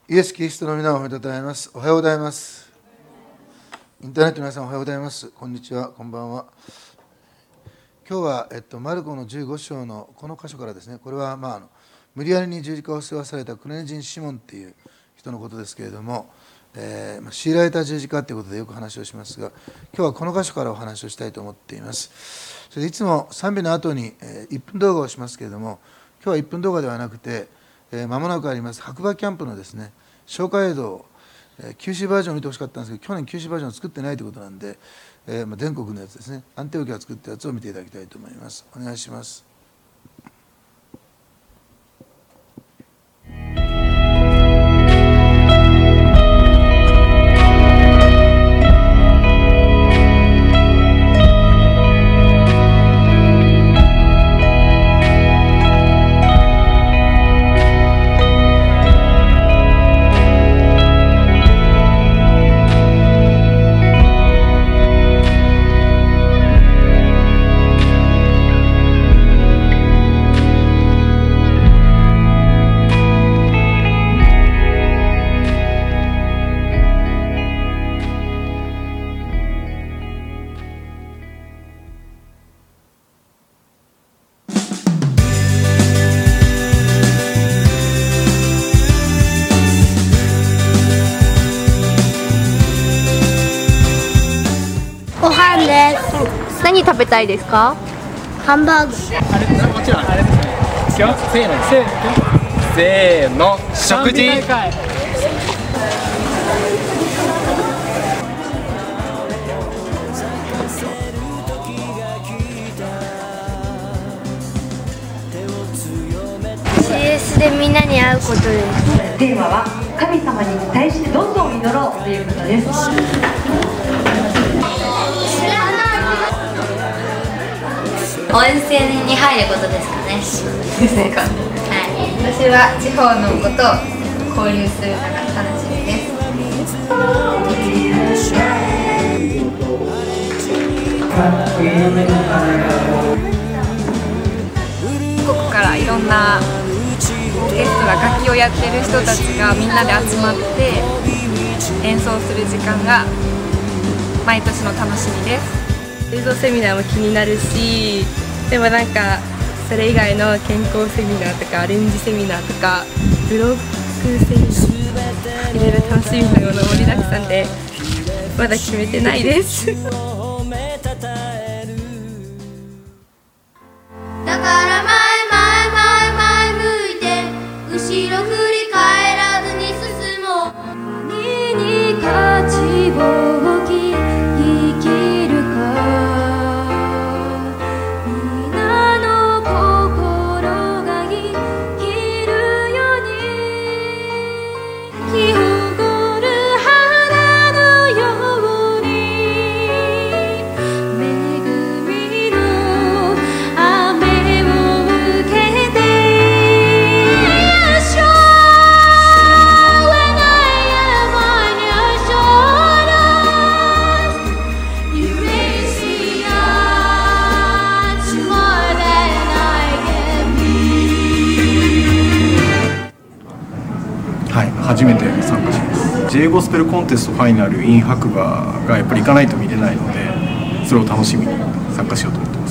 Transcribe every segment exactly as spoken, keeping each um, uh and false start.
イエス・キリストの皆をおめでとうございます。おはようございます。インターネットの皆さんおはようございます。こんにちは、こんばんは。今日は、えっと、マルコのじゅうご章のこの箇所からですね、これは、まあ、あの無理やりに十字架を背負わされたクレネ人シモンっていう人のことですけれども、えーまあ、強いられた十字架ということでよく話をしますが、今日はこの箇所からお話をしたいと思っています。それでいつも賛美の後に、えー、いっぷん動画をしますけれども、今日はいっぷん動画ではなくて、えー、間もなくあります白馬キャンプのですね紹介映像を、えー、九州バージョンを見てほしかったんですけど、去年九州バージョンを作ってないということなんで、えーまあ、全国のやつですね、アンテオキが作ったやつを見ていただきたいと思います。お願いします。 何食べたいですか？ ハンバーグ。 あれもちろんあれですね。せーのせーせーの食事。 シーエス でみんなに会うことです。 テーマは神様に対してどんどん祈ろうということです。 温泉に入ることですかね。 ですね。はい。 私は地方の子と交流するのが楽しみです。 全国からいろんなオーケストラ、楽器をやってる人たちがみんなで集まって演奏する時間が毎年の楽しみです。 映像セミナーも気になるし、でもなんかそれ以外の健康セミナーとかアレンジセミナーとかブロックセミナー、いろいろ楽しみなもの盛りだくさんでまだ決めてないですだから前前前前向いて後ろ振り返らずに進もう。何に価値を置き生きるか。 初めて参加します。 J ゴスペルコンテストファイナル in 白馬がやっぱり行かないと見れないので、それを楽しみに参加しようと思ってます。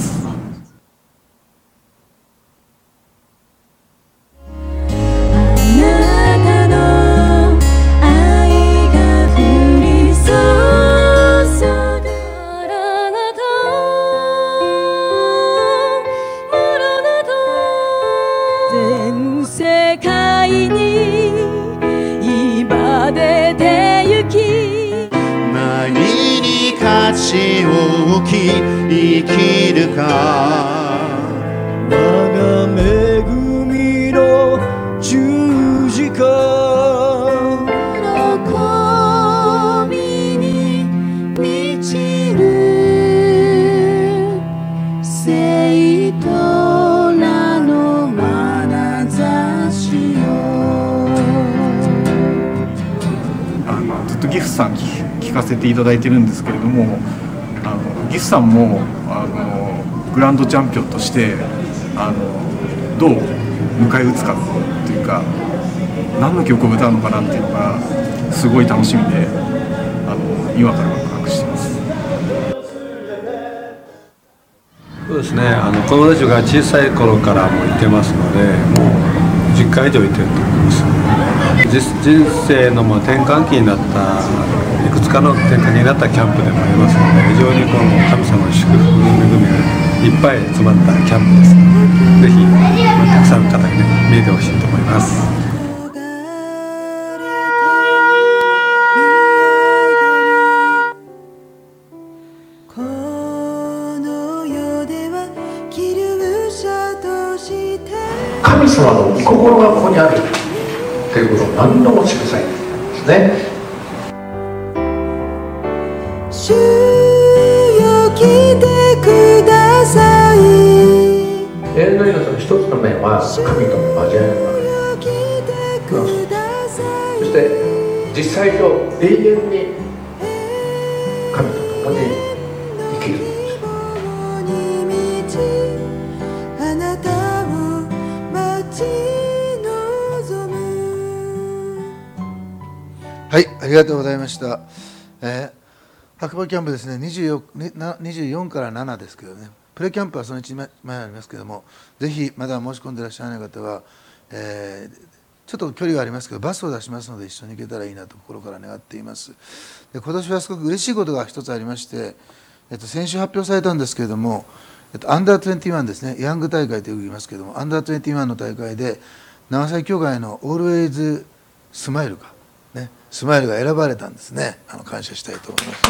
全世界に何に価値を置き生きるか。 我が恵みの十字架。 喜びに満ちる生徒らの眼差しよ。 あのずっとギフさん聞かせていただいてるんですけれども、あのギフさんもあのグランドチャンピオンとしてあのどう迎え撃つかというか、 何の曲を歌うのかなっていうのがすごい楽しみで、あの今からワクワクしています。 そうですね、あの子供たちが小さい頃からもういてますので、もうじゅっかい以上いてると思います。人生のまあ転換期になった、いくつかの転換期になったキャンプでもありますので、非常にこの神様の祝福の恵みがいっぱい詰まったキャンプです。ぜひ、まあ、たくさんの方にね見えてほしいと思います。 神様の御心がここにあるということを何度も示されているんですね。主よ来てください。永遠の命の一つの面は神との交わりの中で、そして実際上永遠に神と共に生きるんです。 はい、ありがとうございました。えー、白馬キャンプですね、にじゅうよん、にじゅうよんからななですけどね、プレキャンプはそのいちまえにありますけども、ぜひまだ申し込んでいらっしゃらない方は、えー、ちょっと距離がありますけど、バスを出しますので、一緒に行けたらいいなと心から願っています。で今年はすごく嬉しいことが一つありまして、えっと、先週発表されたんですけれども、えっと、アンダーにじゅういちですね、ヤング大会とよく言いますけども、アンダーにじゅういちの大会で、長崎教会のオールウェイズスマイルか、ね、スマイルが選ばれたんですね。あの感謝したいと思います。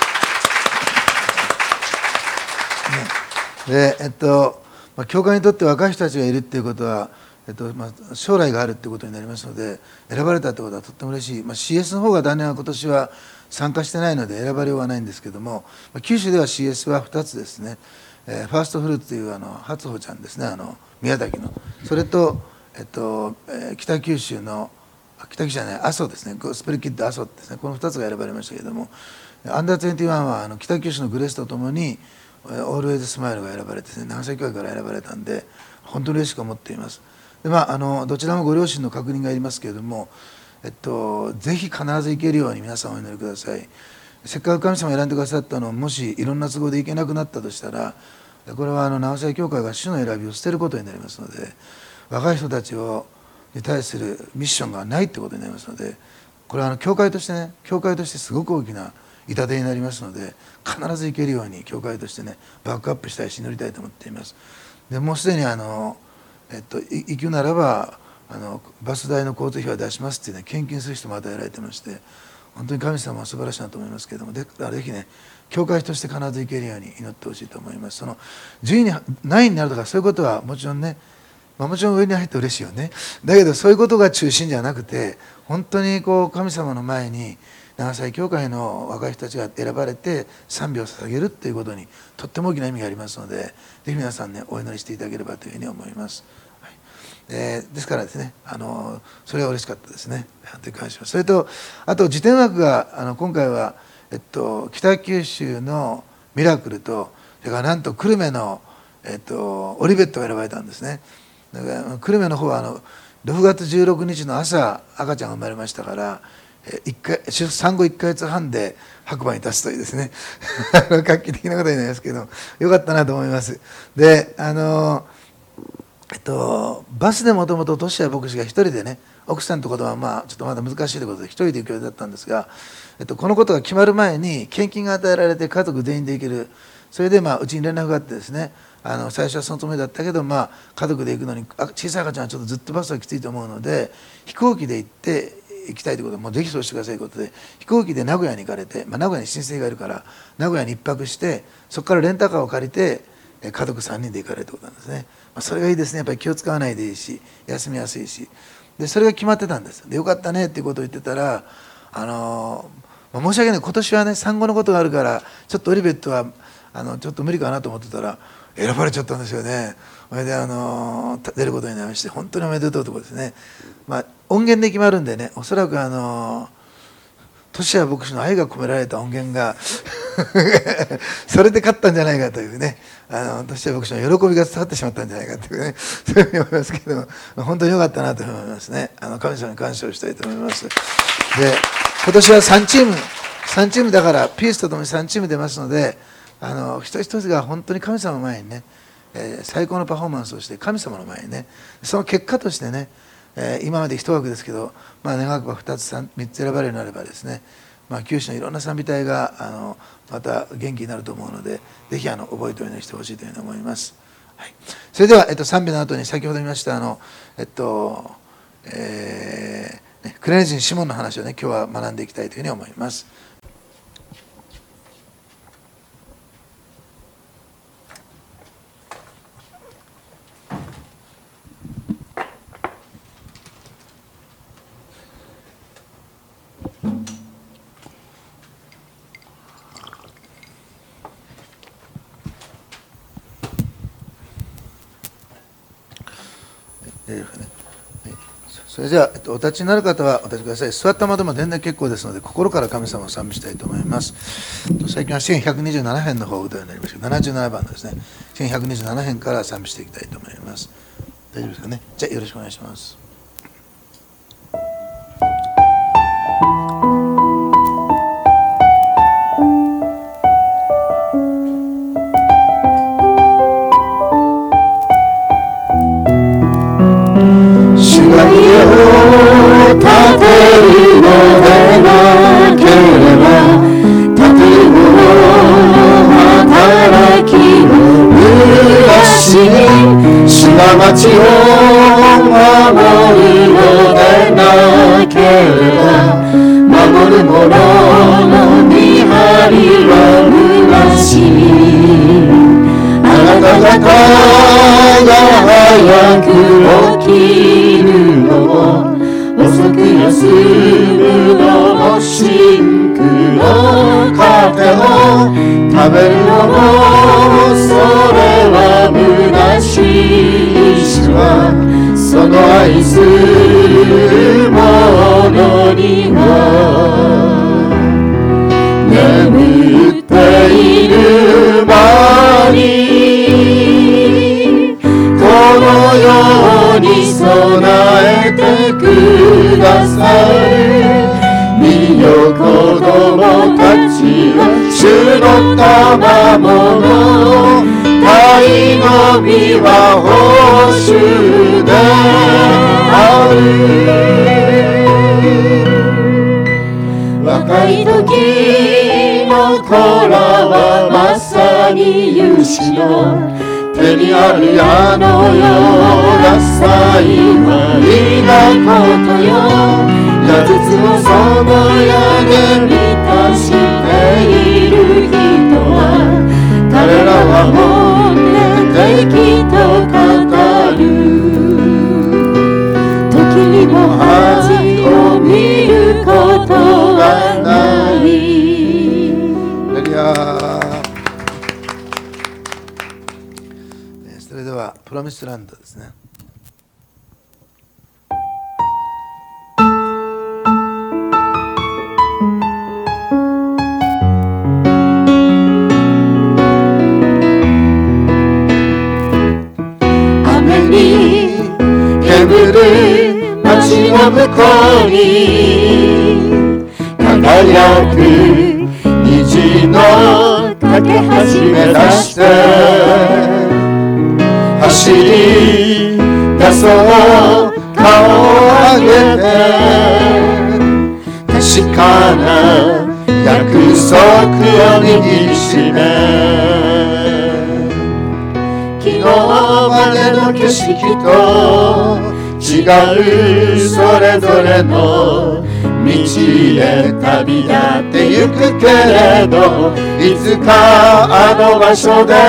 ね、で、えっと、まあ、教会にとって若い人たちがいるっていうことは、えっとまあ、将来があるっていうことになりますので、選ばれたってことはとっても嬉しい。まあ、シーエス の方が残念は今年は参加してないので選ばれようがないんですけども、まあ、九州では シーエス はふたつですね。えー、ファーストフルーツというあの初穂ちゃんですね、あの宮崎の、それと、えっとえー、北九州の北九州じゃない、阿蘇ですね、ゴスペルキッド阿蘇ですね、このふたつが選ばれましたけれども、アンダーにじゅういちはあの北九州のグレースとともに、オールウェイズスマイルが選ばれてですね、長崎教会から選ばれたんで、本当に嬉しく思っています。で、まあ、あのどちらもご両親の確認がいりますけれども、えっと、ぜひ必ず行けるように皆さんお祈りください。せっかく神様が選んでくださったのを、もしいろんな都合で行けなくなったとしたら、これはあの長崎教会が主の選びを捨てることになりますので、若い人たちをに対するミッションがないってことになりますので、これはあの教会としてね、教会としてすごく大きな痛手になりますので、必ず行けるように教会としてね、バックアップしたいし祈りたいと思っています。でもうすでにあの、えっと、行くならばあのバス代の交通費は出しますって、ね、献金する人も与えられてまして、本当に神様は素晴らしいなと思いますけれども、でぜひね、教会として必ず行けるように祈ってほしいと思います。そのじゅういに何位になるとかそういうことはもちろんね、まあ、もちろん上に入って嬉しいよね。だけどそういうことが中心じゃなくて、本当にこう神様の前に長崎教会の若い人たちが選ばれて賛美を捧げるっていうことにとっても大きな意味がありますので、ぜひ皆さんね、お祈りしていただければというふうに思います。はい、えー、ですからですね、あのそれは嬉しかったですね。本当に感謝します。それとあと辞典枠があの今回は、えっと、北九州のミラクルと、それからなんと久留米の、えっと、オリベットが選ばれたんですね。だから久留米の方はあのろくがつじゅうろくにちの朝赤ちゃんが生まれましたから、いっかい産後いっかげつはんで白馬に立つというですね画期的なことになりますけど、よかったなと思います。で、あのえっとバスでもともと年谷牧師が一人でね、奥さんと子供はまあちょっとまだ難しいということで一人で行く予定だったんですが、えっと、このことが決まる前に献金が与えられて家族全員で行ける、それでまあうちに連絡があってですね、あの最初はそのつもりだったけど、まあ、家族で行くのに小さい赤ちゃんはちょっとずっとバスはきついと思うので、飛行機で行って行きたいということで、もうぜひそうしてくださいということで、飛行機で名古屋に行かれて、まあ、名古屋に親戚がいるから名古屋に一泊して、そこからレンタカーを借りて家族さんにんで行かれるということなんですね。まあ、それがいいですね。やっぱり気を使わないでいいし、休みやすいし、でそれが決まってたんです。でよかったねっていうことを言ってたら、あのーまあ、申し訳ない、今年はね産後のことがあるからちょっとオリベットはあのちょっと無理かなと思ってたら選ばれちゃったんですよね。それであの出ることになりまして、本当におめでとうということですね。まあ、音源で決まるんでね、おそらくあの年谷牧師の愛が込められた音源がそれで勝ったんじゃないかというね、あの私は牧師の喜びが伝わってしまったんじゃないかというね、そういうふうに思いますけれども、本当に良かったなと思いますね。あの神様に感謝をしたいと思います。で、今年はさんチーム、さんチームだからピースとともにさんチーム出ますので、あの一人一人が本当に神様の前にね、えー、最高のパフォーマンスをして神様の前にね、その結果としてね、えー、今まで一枠ですけど、まあ、願くばふたつみっつ選ばれるようになればですね、まあ、九州のいろんな賛美隊があのまた元気になると思うので、ぜひあの覚えておいてしてほしいというふうに思います。はい、それでは、えっと、賛美の後に先ほど見ましたあの、えっとえーね、クレネ人シモンの話をね、今日は学んでいきたいというふうに思います。それじゃあ、えっと、お立ちになる方はお立ちください。座ったままでも全然結構ですので、心から神様を賛美したいと思います。最近はせんひゃくにじゅうなな編の方を歌うようになりました。ななじゅうななばんのですね、せんひゃくにじゅうなな編から賛美していきたいと思います。大丈夫ですかね。じゃあよろしくお願いします。 街を守るのでなければ、守る者の見張りは虚しい。あなた方が早く起きるのも、遅く休むのも、真空の糧を食べるのも、それは虚しい。その愛する者には眠っている間にこの世に備えてくださる。見よ子供たちは主の賜物、愛の実は報酬である。若い時の子らはまさに勇士の手にある矢のような幸いなことよ。矢筒をその矢で満たしている人は、彼らは本音的と語る。時にも恥を見ることはない。 ハレルヤ。それではプロミスランドですね。 街の向こうに輝く虹の架け橋目指して走り出そう顔を上げて、確かな約束を握りしめ、昨日までの景色と違うそれぞれの道へ旅立ってゆくけれど、いつかあの場所で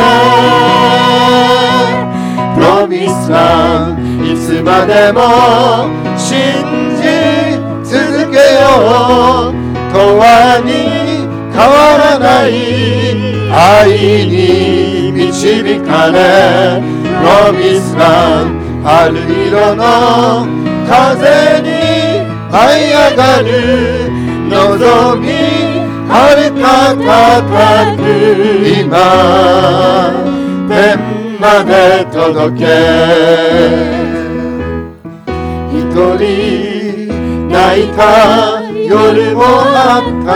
プロミスランドいつまでも信じ続けよう。永遠に変わらない愛に導かれ、プロミスランド春色の風に舞い上がる望み遥か高く今天まで届け一人泣いた夜もあ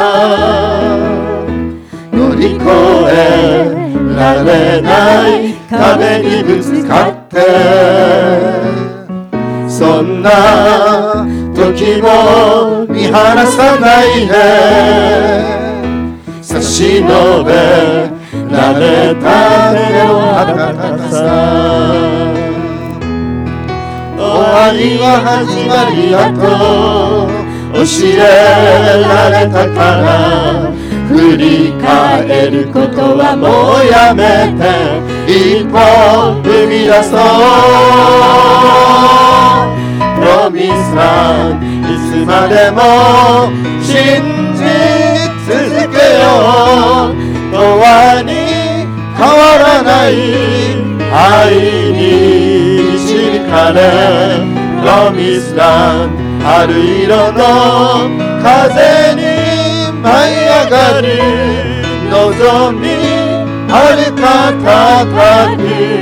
った乗り越えられない壁にぶつかってそんな時も見放さないで差し伸べられた手の温かさ終わりは始まりやと教えられたから振り返ることはもうやめて一歩踏み出そうプロミスランドいつまでも信じ続けよう永遠に変わらない愛に導かれプロミスランド春色の風に舞い上がる望み遥か高く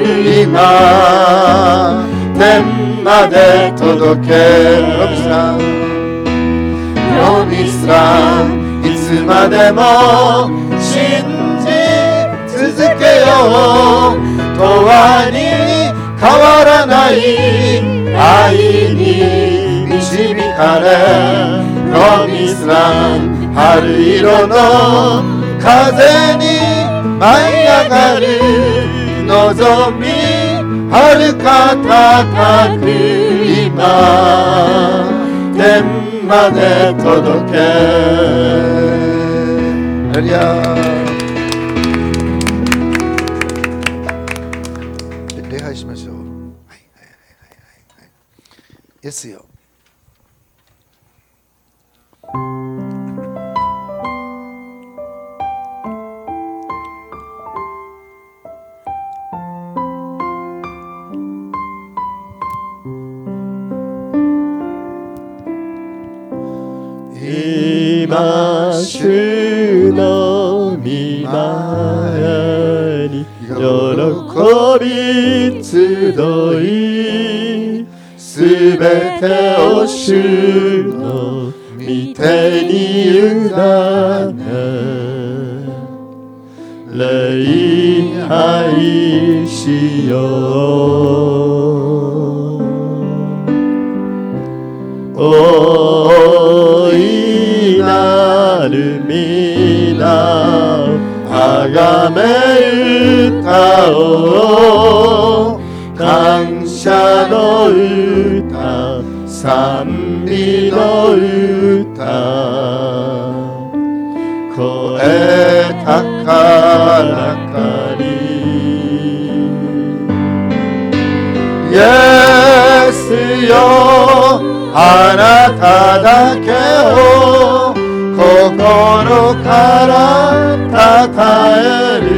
今天まで届けプロミスランプロミスランいつまでも信じ続けよう永遠に変わらない愛に導かれプロミスランド春色の風に舞い上がる望み遥か高く今天まで届けハレルヤ礼拝しましょう。はいはいはいはいはい。イエスよ。 今主の御前に喜び集いすべてを主の御手に委ね礼拝しよう大いなる皆あがめ歌おう感謝の歌賛美の歌声高らかにイエスよあなただけを心からたたえる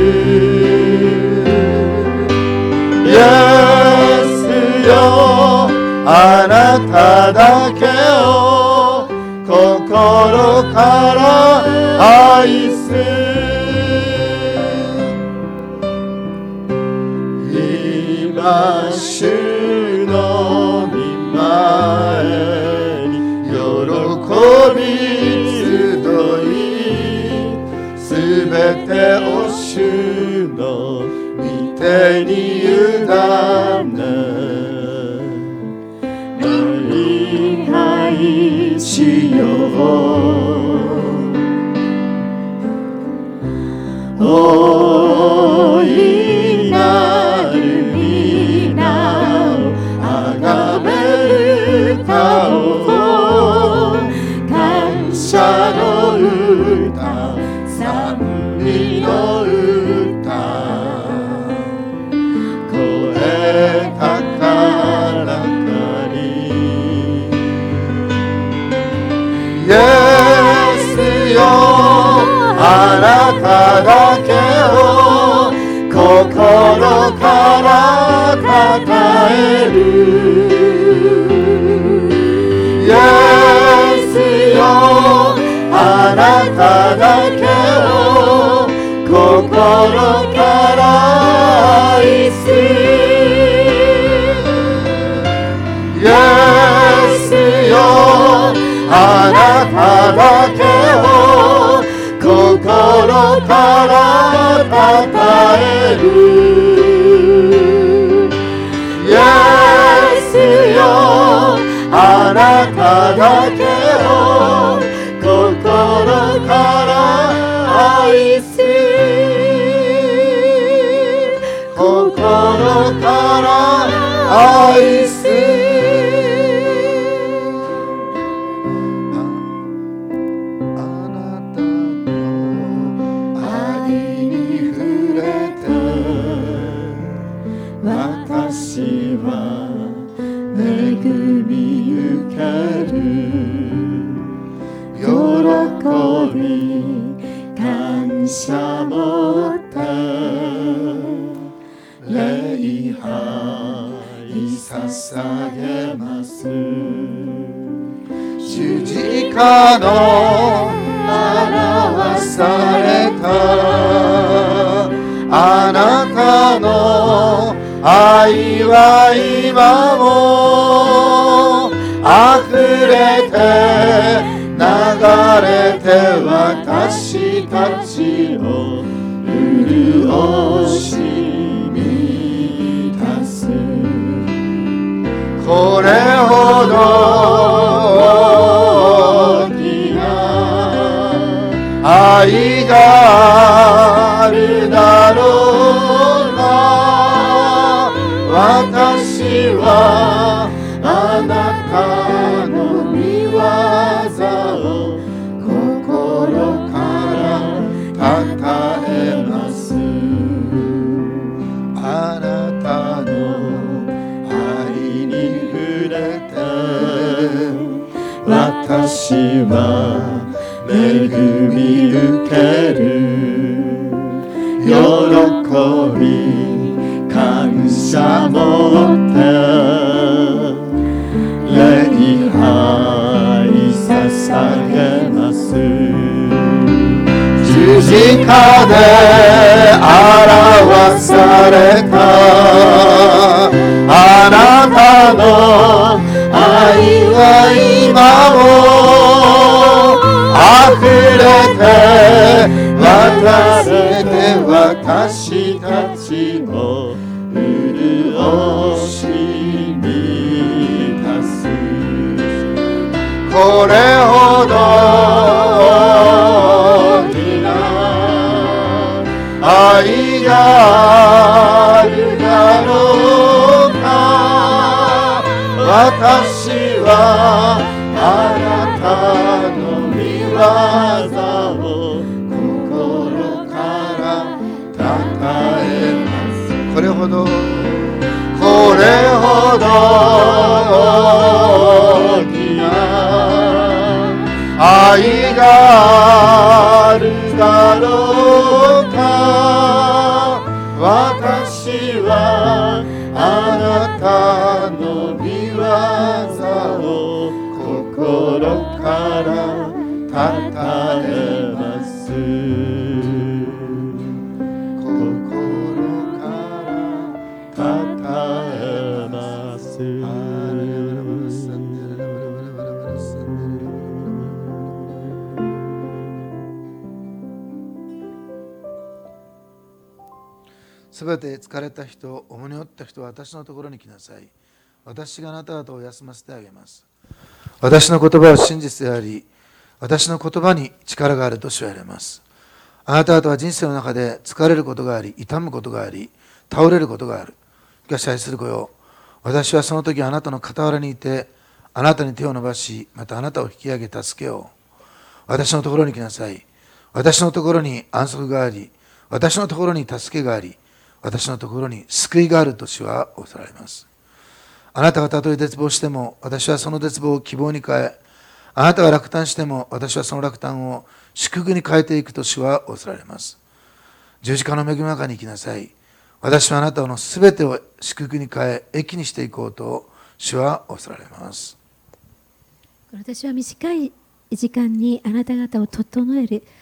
イエスよあなただけを心から愛す今主の御前に喜び集いすべてを主の御手に委ね礼拝しよう大いなる皆をあがめる歌を感謝の歌賛美の歌声高らかにイエスよあなただけを心からたたえるイエスよあなただけから愛すイエスよあなただけを心からたたえるイエスよあなただけを心から愛す心から愛す私は恵み受ける喜び感謝持って礼拝捧げます十字架の表されたあなたの愛は今も溢れて流れて私たちを潤し満たすこれほど大きな愛があるだろうか私はあなたの御業を心からたたえますあなたの愛に触れて私は恵み受ける喜び感謝持って礼拝捧げます十字架で表されたあなたの愛は今も溢れて渡れて私たちを潤し満たすこれほど大きな愛があるだろうか私はあなたの御業を心からたたえますこれほどこれほど大きな愛があるだろうか私はあなたの御業を心からたたえます心からたたえますすべて疲れた人、重荷を負った人は私のところに来なさい。私があなた方を休ませてあげます。私の言葉は真実であり、私の言葉に力があると知られます。あなた方は人生の中で疲れることがあり、痛むことがあり、倒れることがある。しかし愛する子よ、私はその時あなたの傍らにいて、あなたに手を伸ばし、またあなたを引き上げ助けよう。私のところに来なさい。私のところに安息があり、私のところに助けがあり、私のところに救いがあると主はおっしゃられます。あなたがたとえ絶望しても、私はその絶望を希望に変え、あなたが落胆しても、私はその落胆を祝福に変えていくと主はおっしゃられます。十字架の恵みの中に行きなさい。私はあなたのすべてを祝福に変え、益にしていこうと主はおっしゃられます。 私は短い時間にあなた方を整える、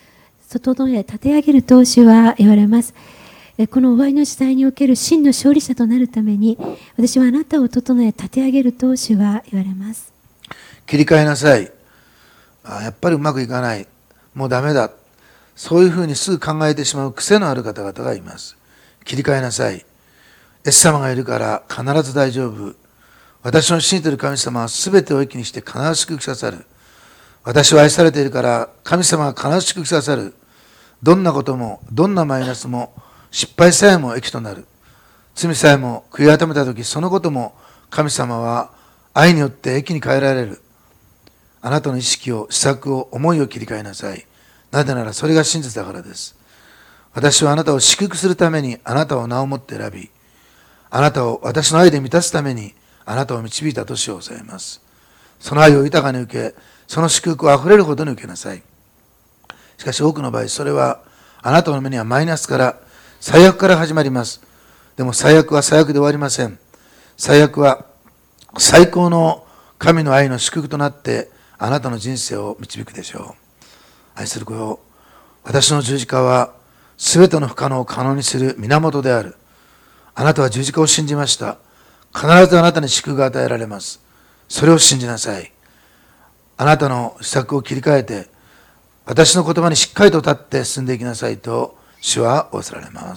整え立て上げると主は言われます。この終わりの時代における真の勝利者となるために、私はあなたを整え立て上げると主は言われます。 切り替えなさい。あ、やっぱりうまくいかない。もうダメだ。そういうふうにすぐ考えてしまう癖のある方々がいます。切り替えなさい。イエス様がいるから必ず大丈夫。私の信じている神様は全てを一気にして必ず祝福ささる。私は愛されているから神様が必ず祝福ささる。どんなことも、どんなマイナスも、失敗さえも益となる。罪さえも悔い改めたとき、そのことも神様は愛によって益に変えられる。あなたの意識を、施策を、思いを切り替えなさい。なぜならそれが真実だからです。私はあなたを祝福するためにあなたを名をもって選び、あなたを私の愛で満たすためにあなたを導いたとしを抑えます。その愛を豊かに受け、その祝福をあふれるほどに受けなさい。しかし多くの場合、それはあなたの目にはマイナスから、最悪から始まります。でも最悪は最悪で終わりません。最悪は最高の神の愛の祝福となってあなたの人生を導くでしょう。愛する子よ、私の十字架はすべての不可能を可能にする源である。あなたは十字架を信じました。必ずあなたに祝福が与えられます。それを信じなさい。あなたの施策を切り替えて、私の言葉にしっかりと立って進んでいきなさいと主は仰せられます。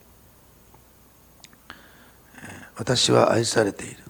私は愛されている。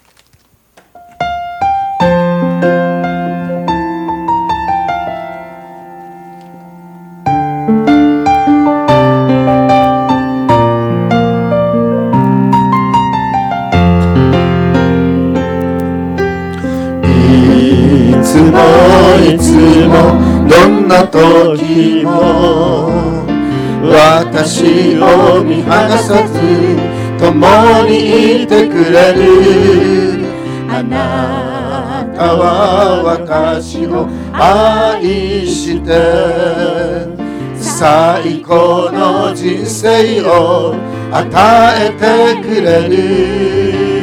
いつもいつもどんな時も私を見放さず共にいてくれる。あなたは私を愛して最高の人生を与えてくれる。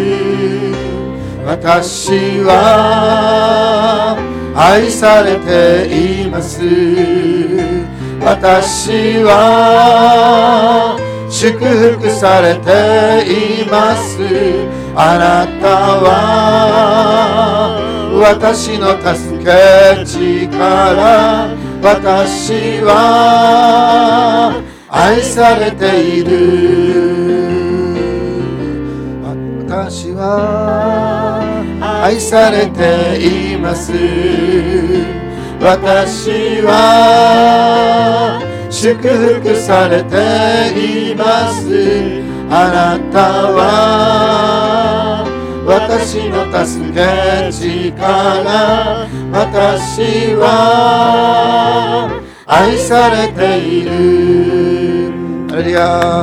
私は愛されています。私は祝福されています。あなたは私の助け力。私は愛されている。私は愛されています。私は祝福されています。あなたは私の助け力。私は愛されている。 ハレルヤ。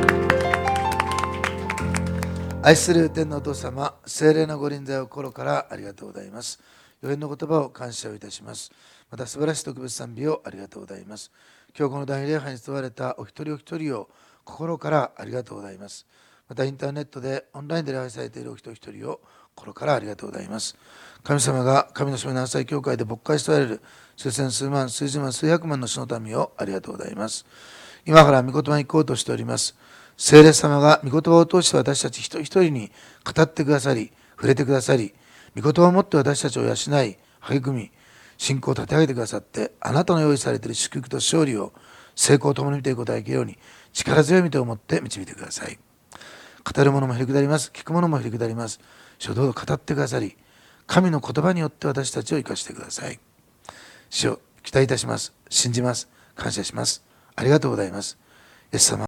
愛する天のお父様、聖霊のご臨在を心からありがとうございます。予言の言葉を感謝をいたします。また素晴らしい特別賛美をありがとうございます。今日この大礼拝に問われたお一人お一人を心からありがとうございます。またインターネットでオンラインで礼拝されているお一人お一人を心からありがとうございます。神様が神の島の朝教会で牧会しておられる数千数万数十万数百万の主の民をありがとうございます。今から御言葉に行こうとしております。聖霊様が御言葉を通して私たち一人一人に語ってくださり、触れてくださり、御言葉をもって私たちを養い、励み、信仰を立て上げてくださって、あなたの用意されている祝福と勝利を成功を共に見ていくことができるように、力強い御手を持って導いてください。語る者もへりくだります。聞く者もへりくだります。主をどうぞ語ってくださり、神の言葉によって私たちを生かしてください。主を期待いたします。信じます。感謝します。ありがとうございます。イエス様